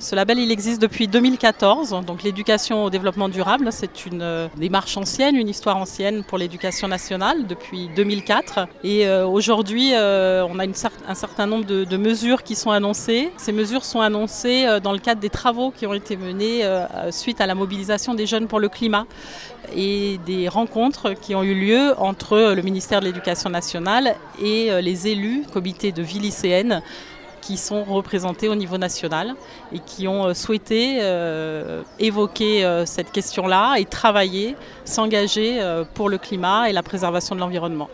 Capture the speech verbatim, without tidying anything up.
Ce label, il existe depuis deux mille quatorze. Donc l'éducation au développement durable, c'est une euh, démarche ancienne, une histoire ancienne pour l'éducation nationale depuis deux mille quatre. Et euh, aujourd'hui, euh, on a une cer- un certain nombre de, de mesures qui sont annoncées. Ces mesures sont annoncées euh, dans le cadre des travaux qui ont été menés euh, suite à la mobilisation des jeunes pour le climat et des rencontres qui ont eu lieu entre le ministère de l'Éducation nationale et les élus, comités de vie lycéenne, qui sont représentés au niveau national et qui ont souhaité euh, évoquer euh, cette question-là et travailler, s'engager euh, pour le climat et la préservation de l'environnement.